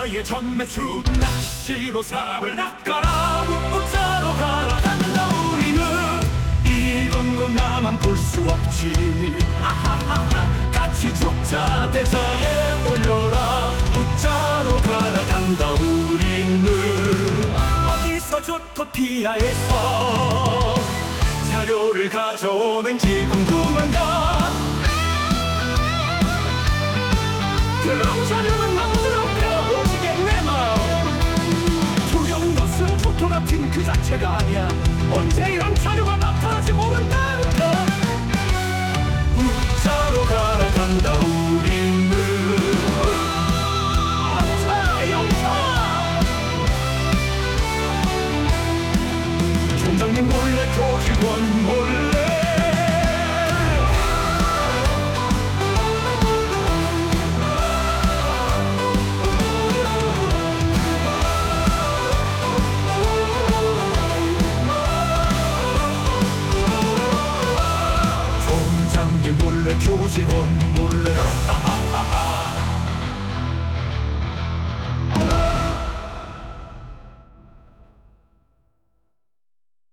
나의 전매추 낚시로 삽을 낚아라 문자로 갈아간다 우리는 이런 건 나만 볼 수 없지 아하하하 같이 죽자 대상에 올려라 문자로 갈아간다 우리는 어디서 주토피아에서 자료를 가져오는지 궁금한가 그럼 자료는 만들어 오지겠네 마 두려운 것은 포토그래핑 그 자체가 아니야 언제 이런 자료가 나타날지 모른다니까 문자로 갈아간다 우리는 총장님 몰래 교직원 몰래 총장님 몰래 교직원 몰래